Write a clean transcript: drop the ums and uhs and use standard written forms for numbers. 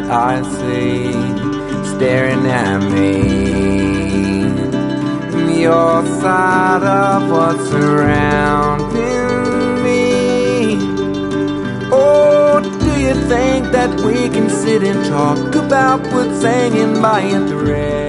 that I see staring at me. Your side of what's surrounding me. Oh, do you think that we can sit and talk about what's hanging by a thread?